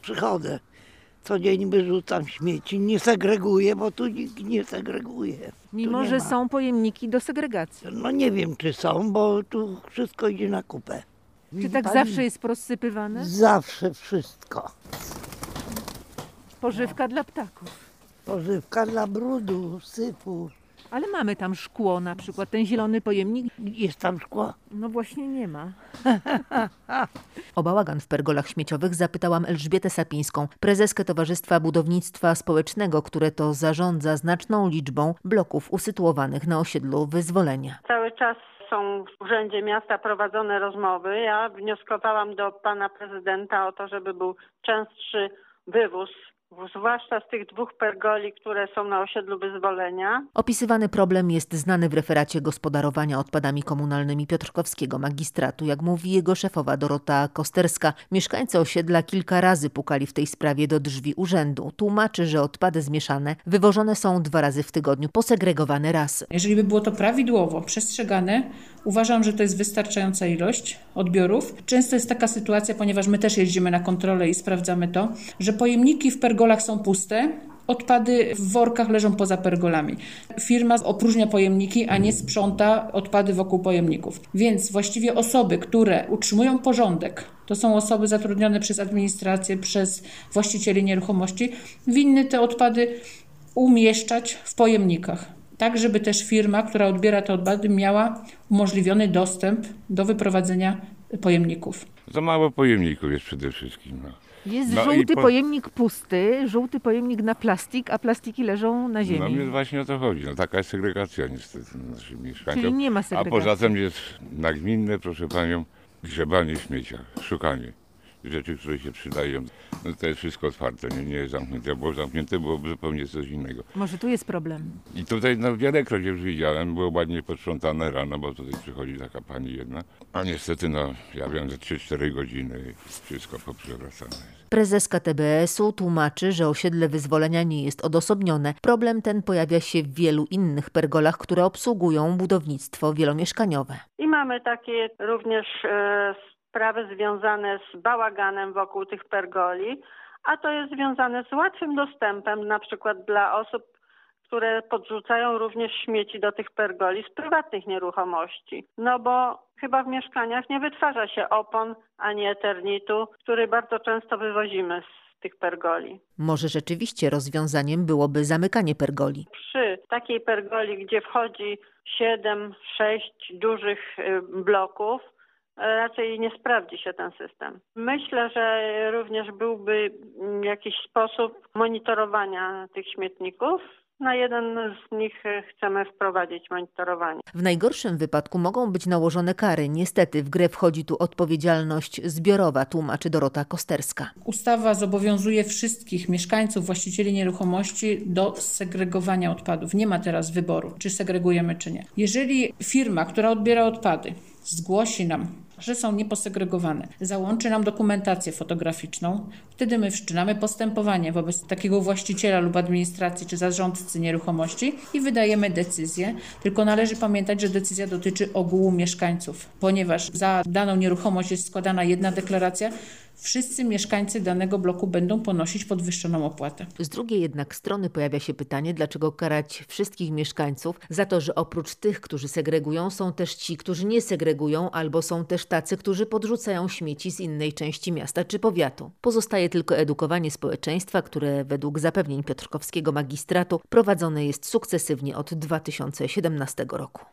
Przychodzę, codziennie wyrzucam śmieci, nie segreguję, bo tu nikt nie segreguje. Mimo, Tu nie że ma. są pojemniki do segregacji. No nie wiem, czy są, bo tu wszystko idzie na kupę. Czy Widzi tak pani? zawsze jest rozsypywane? Zawsze wszystko. Pożywka dla ptaków. Pożywka dla brudu, syfu. Ale mamy tam szkło na przykład, ten zielony pojemnik. Jest tam szkło? No właśnie nie ma. O bałagan w pergolach śmieciowych zapytałam Elżbietę Sapińską, prezeskę Towarzystwa Budownictwa Społecznego, które to zarządza znaczną liczbą bloków usytuowanych na osiedlu Wyzwolenia. Cały czas są w Urzędzie Miasta prowadzone rozmowy. Ja wnioskowałam do pana prezydenta o to, żeby był częstszy wywóz, zwłaszcza z tych 2 pergoli, które są na osiedlu Wyzwolenia. Opisywany problem jest znany w referacie gospodarowania odpadami komunalnymi Piotrkowskiego Magistratu. Jak mówi jego szefowa Dorota Kosterska, mieszkańcy osiedla kilka razy pukali w tej sprawie do drzwi urzędu. Tłumaczy, że odpady zmieszane wywożone są 2 razy w tygodniu, posegregowane raz. Jeżeli by było to prawidłowo przestrzegane, uważam, że to jest wystarczająca ilość odbiorów. Często jest taka sytuacja, ponieważ my też jeździmy na kontrolę i sprawdzamy to, że pojemniki w pergolach są puste, odpady w workach leżą poza pergolami. Firma opróżnia pojemniki, a nie sprząta odpady wokół pojemników. Więc właściwie osoby, które utrzymują porządek, to są osoby zatrudnione przez administrację, przez właścicieli nieruchomości, winny te odpady umieszczać w pojemnikach. Tak, żeby też firma, która odbiera te odpady, miała umożliwiony dostęp do wyprowadzenia pojemników. Za mało pojemników jest przede wszystkim. Jest No żółty i pojemnik pusty, żółty pojemnik na plastik, a plastiki leżą na No ziemi. mnie właśnie o to chodzi. No, taka jest segregacja niestety naszych mieszkańców. Czyli nie ma A segregacji. poza tym jest nagminne, proszę panią, grzebanie w śmieciach, szukanie rzeczy, które się przydają. No to jest wszystko otwarte, nie jest zamknięte, bo zamknięte byłoby zupełnie coś innego. Może tu jest problem. I tutaj wielekroć już widziałem, było ładnie posprzątane rano, bo tutaj przychodzi taka pani jedna. A niestety, ja wiem, za 3-4 godziny wszystko poprzewracane jest. Prezeska TBS-u tłumaczy, że osiedle Wyzwolenia nie jest odosobnione. Problem ten pojawia się w wielu innych pergolach, które obsługują budownictwo wielomieszkaniowe. I mamy takie również sprawy związane z bałaganem wokół tych pergoli, a to jest związane z łatwym dostępem na przykład dla osób, które podrzucają również śmieci do tych pergoli z prywatnych nieruchomości. No bo chyba w mieszkaniach nie wytwarza się opon ani eternitu, który bardzo często wywozimy z tych pergoli. Może rzeczywiście rozwiązaniem byłoby zamykanie pergoli. Przy takiej pergoli, gdzie wchodzi 7-6 dużych bloków, raczej nie sprawdzi się ten system. Myślę, że również byłby jakiś sposób monitorowania tych śmietników. Na jeden z nich chcemy wprowadzić monitorowanie. W najgorszym wypadku mogą być nałożone kary. Niestety w grę wchodzi tu odpowiedzialność zbiorowa, tłumaczy Dorota Kosterska. Ustawa zobowiązuje wszystkich mieszkańców, właścicieli nieruchomości do segregowania odpadów. Nie ma teraz wyboru, czy segregujemy, czy nie. Jeżeli firma, która odbiera odpady, zgłosi nam, że są nieposegregowane, załączy nam dokumentację fotograficzną, wtedy my wszczynamy postępowanie wobec takiego właściciela lub administracji czy zarządcy nieruchomości i wydajemy decyzję. Tylko należy pamiętać, że decyzja dotyczy ogółu mieszkańców, ponieważ za daną nieruchomość jest składana jedna deklaracja, wszyscy mieszkańcy danego bloku będą ponosić podwyższoną opłatę. Z drugiej jednak strony pojawia się pytanie, dlaczego karać wszystkich mieszkańców za to, że oprócz tych, którzy segregują, są też ci, którzy nie segregują, albo są też tacy, którzy podrzucają śmieci z innej części miasta czy powiatu. Pozostaje tylko edukowanie społeczeństwa, które według zapewnień Piotrkowskiego Magistratu prowadzone jest sukcesywnie od 2017 roku.